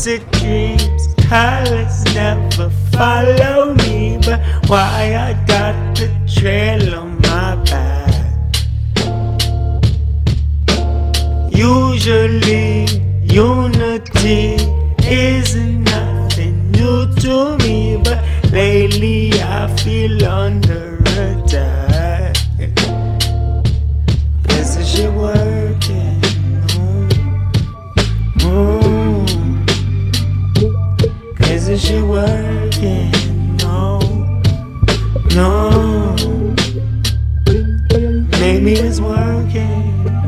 lucid dreams, colors never follow me, but why I got the trail on my back? Usually unity isn't nothing new to me, but lately I feel under attack. Is this shit working? Is this shit working? No. Maybe it's working.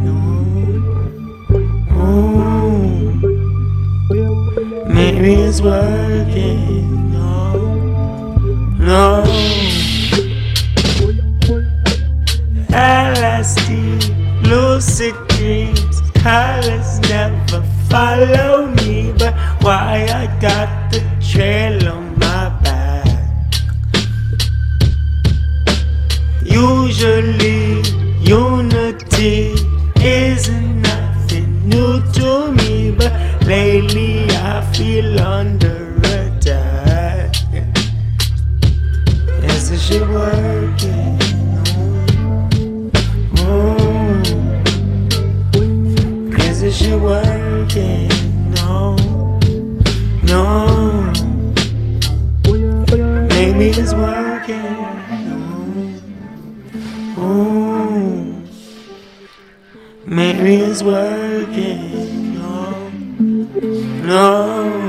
Maybe it's working. No. LSD, lucid dreams, colors never follow me, but why I got the trail on my back? Usually unity isn't nothing new to me, but lately I feel under attack. Is this shit working? Is this shit working? No. Maybe it's working. Maybe it's working. No.